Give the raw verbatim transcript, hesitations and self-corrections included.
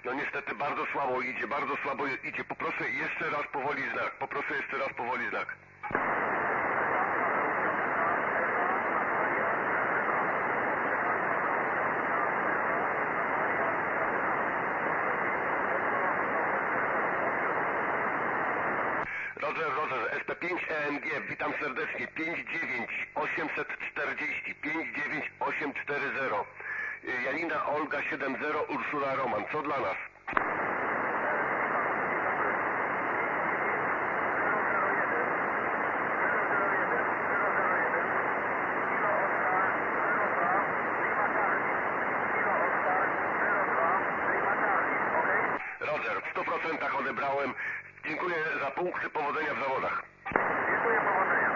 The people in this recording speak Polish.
No niestety bardzo słabo idzie, bardzo słabo idzie. Poproszę jeszcze raz powoli znak. Poproszę jeszcze raz powoli znak. Roger, Roger, S P pięć E M G, witam serdecznie. pięć dziewięć osiemset czterdzieści, pięć dziewięć osiem cztery zero. Janina Olga siedem zero, Urszula Roman. Co dla nas? Roger, w stu procentach odebrałem. Dziękuję za punkty, powodzenia w zawodach. Dziękuję, powodzenia.